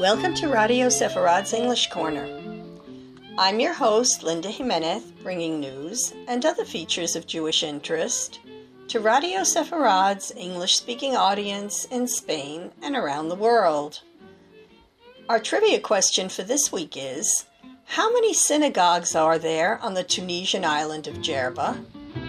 Welcome to Radio Sepharad's English Corner. I'm your host, Linda Jimenez, bringing news and other features of Jewish interest to Radio Sepharad's English-speaking audience in Spain and around the world. Our trivia question for this week is, how many synagogues are there on the Tunisian island of Djerba?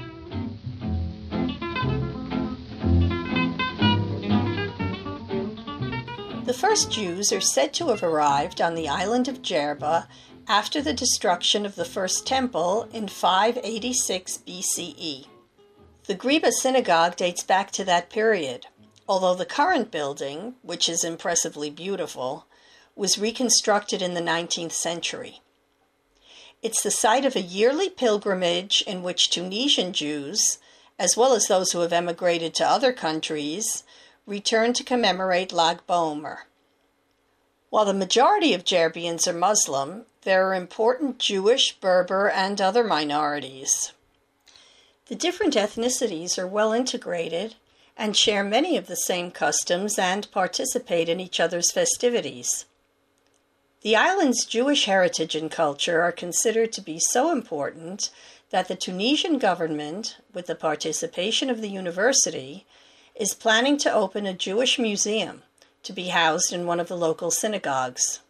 The first Jews are said to have arrived on the island of Djerba after the destruction of the first temple in 586 BCE. The Ghriba synagogue dates back to that period, although the current building, which is impressively beautiful, was reconstructed in the 19th century. It's the site of a yearly pilgrimage in which Tunisian Jews, as well as those who have emigrated to other countries, return to commemorate Lag BaOmer. While the majority of Djerbians are Muslim, there are important Jewish, Berber, and other minorities. The different ethnicities are well integrated and share many of the same customs and participate in each other's festivities. The island's Jewish heritage and culture are considered to be so important that the Tunisian government, with the participation of the university, is planning to open a Jewish museum to be housed in one of the local synagogues.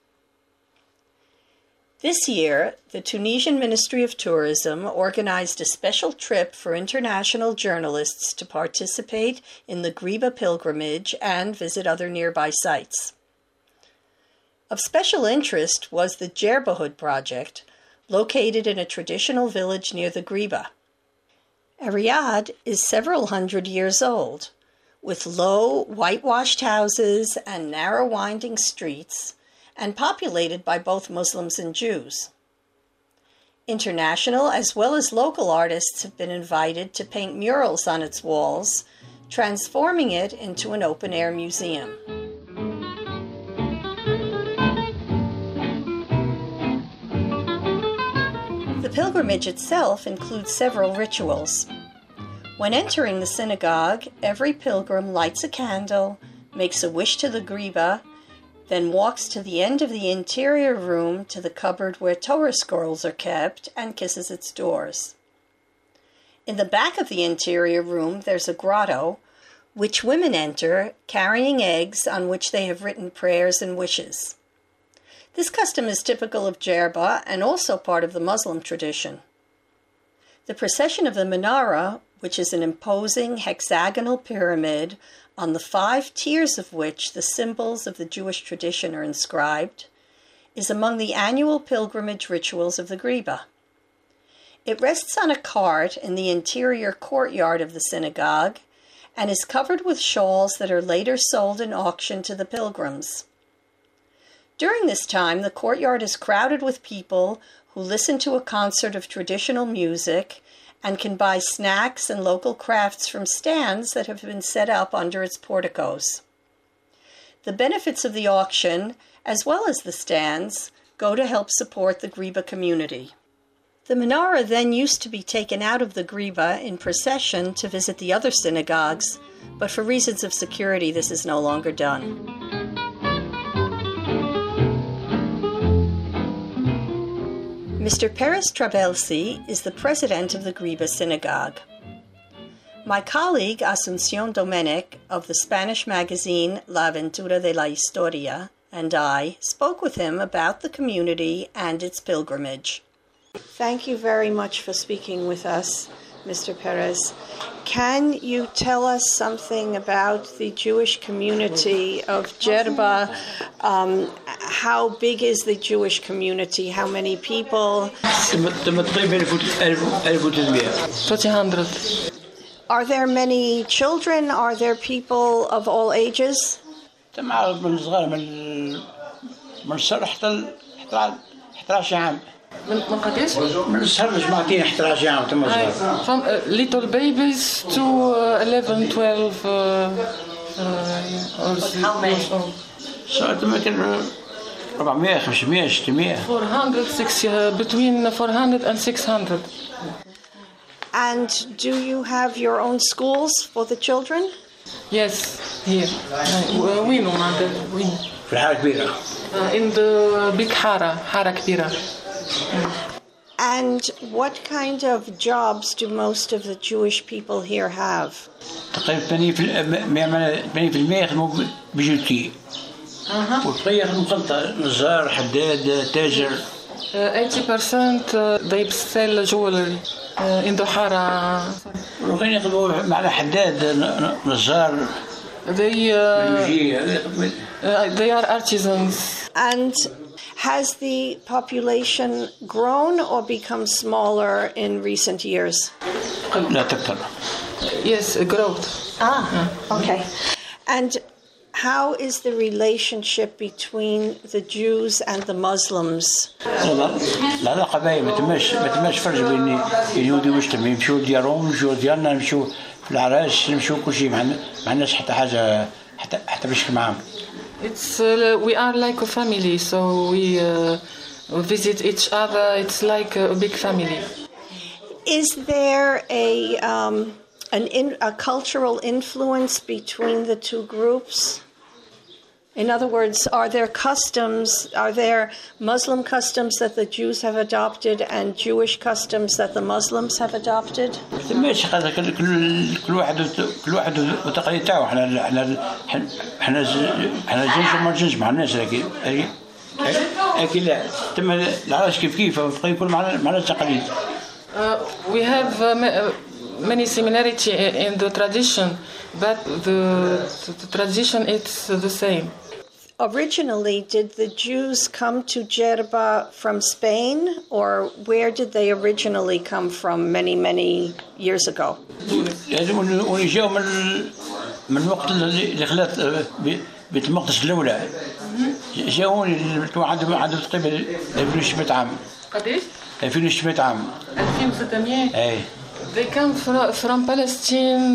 This year, the Tunisian Ministry of Tourism organized a special trip for international journalists to participate in the Ghriba pilgrimage and visit other nearby sites. Of special interest was the Djerbahud project, located in a traditional village near the Ghriba. Ariad is several hundred years old, with low, whitewashed houses and narrow winding streets, and populated by both Muslims and Jews. International as well as local artists have been invited to paint murals on its walls, transforming it into an open-air museum. The pilgrimage itself includes several rituals. When entering the synagogue, every pilgrim lights a candle, makes a wish to the Ghriba, then walks to the end of the interior room to the cupboard where Torah scrolls are kept and kisses its doors. In the back of the interior room, there's a grotto, which women enter carrying eggs on which they have written prayers and wishes. This custom is typical of Djerba and also part of the Muslim tradition. The procession of the menorah, which is an imposing hexagonal pyramid on the 5 tiers of which the symbols of the Jewish tradition are inscribed, is among the annual pilgrimage rituals of the Ghriba. It rests on a cart in the interior courtyard of the synagogue and is covered with shawls that are later sold in auction to the pilgrims. During this time, the courtyard is crowded with people who listen to a concert of traditional music and can buy snacks and local crafts from stands that have been set up under its porticos. The benefits of the auction, as well as the stands, go to help support the Ghriba community. The menorah then used to be taken out of the Ghriba in procession to visit the other synagogues, but for reasons of security this is no longer done. Mr. Perez Trabelsi is the president of the Ghriba Synagogue. My colleague Asuncion Domenech of the Spanish magazine La Aventura de la Historia and I spoke with him about the community and its pilgrimage. Thank you very much for speaking with us, Mr. Perez. Can you tell us something about the Jewish community of Djerba? How big is the Jewish community? How many people? 300. Are there many children? Are there people of all ages? من صغار من الصغر حتى 11 عام. من قديش؟ من الصغر جماعتين 11 عام تم صغار. From little babies to 11, 12 How many? صارت مثل 400 500 600. 400, 600, between 400 and 600. And do you have your own schools for the children? Yes, here. Oui, non, oui. في الحارة كبيرة. In the big حارة كبيرة. And what kind of jobs do most of the Jewish people here have? تقريبا 80% يخدموا بيجوتي. والبقية يخدموا خلطة، نجار، حداد، تاجر. 80% they sell jewelry in the حارة. والبقية يخدموا معنا حداد، نجار. They are artisans. And has the population grown or become smaller in recent years? لا تكثر. Yes, growth. Okay. And how is the relationship between the Jews and the Muslims? العلاقة باهية، ما تماش فرج بين اليهود والمسلمين، يمشوا ديارهم يمشوا ديالنا، نمشوا في العراش، نمشوا كل شيء، ما عندناش حتى حاجة حتى بشكل معاهم. It's we are like a family, so we visit each other. It's like a big family. Is there a cultural influence between the two groups? In other words, are there Muslim customs that the Jews have adopted and Jewish customs that the Muslims have adopted? ماشي كل واحد وتقاليد تاعو. احنا جنس وما جنس مع الناس، لكن لا تم العراش كيف كل معنا تقاليد. We have many similarity in the tradition, but the tradition is the same. Originally, did the Jews come to Jerba from Spain, or where did they originally come from many years ago? يعني جاوا من الوقت اللي خلات بيت المقدس الأولى، جاوا عندهم تقريبا 2600 عام. قديش؟ 2600 عام. 2600. أي. They come from Palestine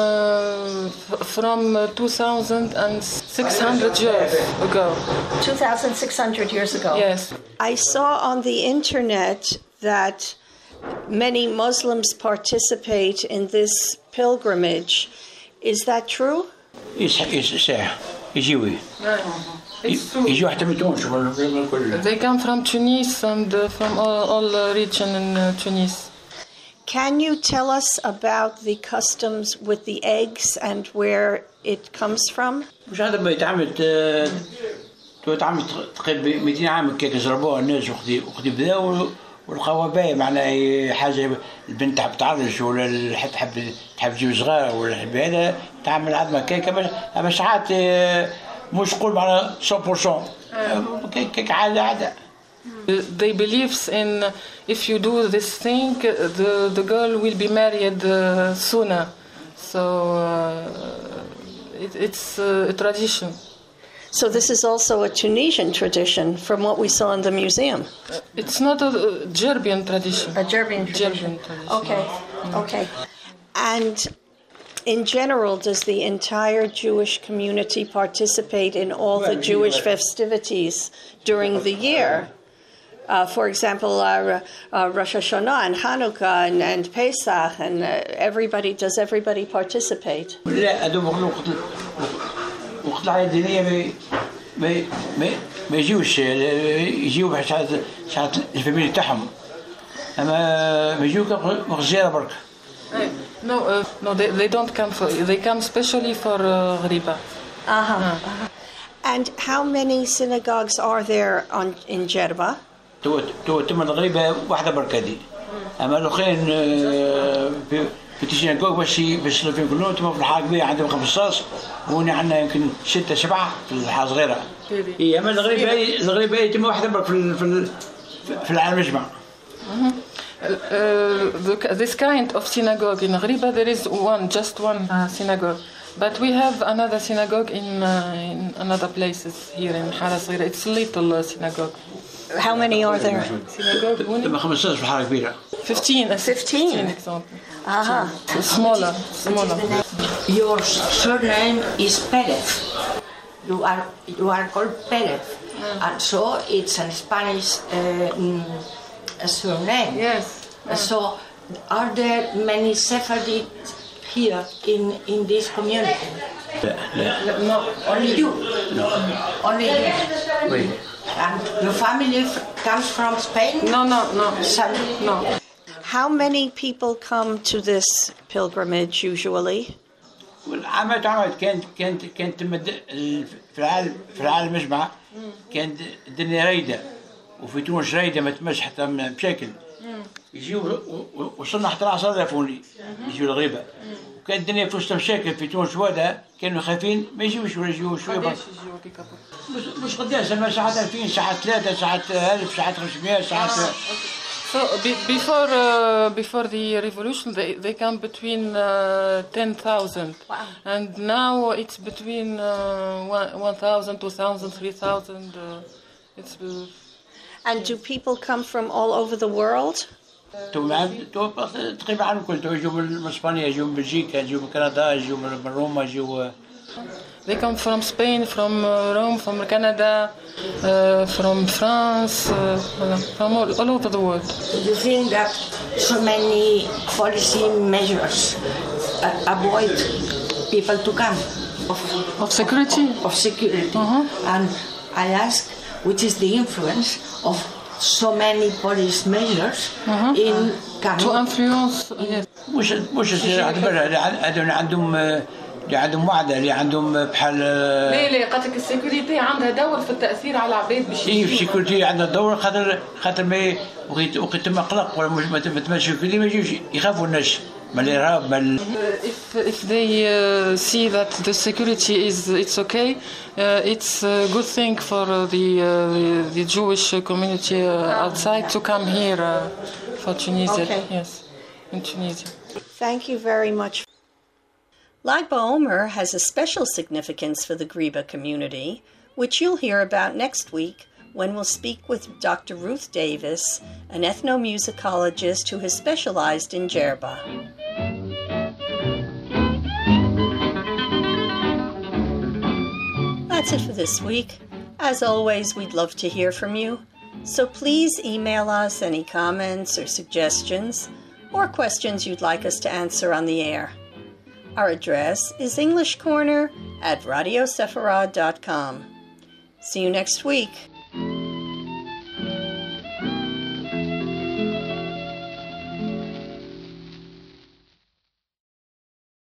from 2,600 years ago. 2,600 years ago? Yes. I saw on the internet that many Muslims participate in this pilgrimage. Is that true? صحيح. يجيوي. It's true. يجوا حتى من تونس. They come from Tunis and from all region in Tunis. Can you tell us about the customs with the eggs and where it comes from? مش هذا بيتعمل تقريبا 200 عام كي جربوها الناس وخدي بداوا والقوا باهي، معناها حاجه البنت تحب تعرج ولا حتى تحب تجيب صغار ولا هذا تعمل عظمه كيكه، اما ساعات مش قول معناها 100% كيك عاده. They believe in if you do this thing, the girl will be married sooner. So it's a tradition. So this is also a Tunisian tradition from what we saw in the museum. It's not a German tradition. A German tradition. Okay. And in general, does the entire Jewish community participate in all the Jewish festivities during the year? For example, Rosh Hashanah and Hanukkah and Pesach, and does everybody participate? لا هذو وقت العيد الدينية ما يجيوش، يجيو ساعات الفاميلي تاعهم، أما ما يجيو زيارة برك. No, they don't come they come specially for غريبة. And how many synagogues are there in Jerba? تم الغريبة واحدة بركة، أما الأخرين في تيشيناغوغ باش في كلهم تم في الحارة كبيرة عندهم 15 وهنا عندنا يمكن 6 7 في الحارة صغيرة. إيه أما الغريبة يتم واحدة برك في العالم أجمع. This kind of synagogue in Ghriba, there is just one synagogue. But we have another synagogue in another places here in Hara Saghira. It's a little synagogue. How many are there? تم 15 في الحارة كبيرة. 15 example. Smaller. Your surname is Perez. You are called Perez, and so it's a Spanish surname. Yes. So, are there many Sephardic here in this community? No. Only you. Only you. Wait. And your family comes from Spain? No. Some, No. How many people come to this pilgrimage usually? عملت كانت في العالم مجمع كانت الدنيا رايدة وفي تونس رايدة ما تمش حتى بشكل يجيو وصلنا حتى 10,000 يجيو الغريبة وكانت الدنيا في وسط مشاكل في تونس وهذا كانوا خايفين ما يجيوش ولا يجيو شوية بس مش قداش ساعات 2000 ساعات 3 ساعات 1000 ساعات 500 ساعات So before the revolution, they come between 10,000, and now it's between 1,000, 2,000, 3,000. It's. And do people come from all over the world? تقريبا عن كل يجوا من اسبانيا يجوا من بلجيكا يجوا من كندا يجوا من روما يجوا. They come from Spain, from Rome, from Canada, from France, from all over the world. do you think that so many policy measures avoid people to come? Of security? Of security. And I ask, which is the influence of so many police measures in coming? To influence, yes. مش اعتبرها عندهم اللي عندهم وعدة اللي عندهم بحال لا قالت لك السيكوريتي عندها دور في التأثير على العباد باش في السيكوريتي عندها دور خاطر ما وقت تم قلق ولا ما تمش سيكوريتي ما يجيوش يخافوا الناس من الإرهاب من if they see that the security it's okay, it's a good thing for the Jewish community outside to come here for Tunisia. Okay. Yes, in Tunisia. Thank you very much. Lag BaOmer has a special significance for the Griba community, which you'll hear about next week when we'll speak with Dr. Ruth Davis, an ethnomusicologist who has specialized in Jerba. That's it for this week. As always, we'd love to hear from you, so please email us any comments or suggestions or questions you'd like us to answer on the air. Our address is englishcorner@radiosefarad.com. See you next week.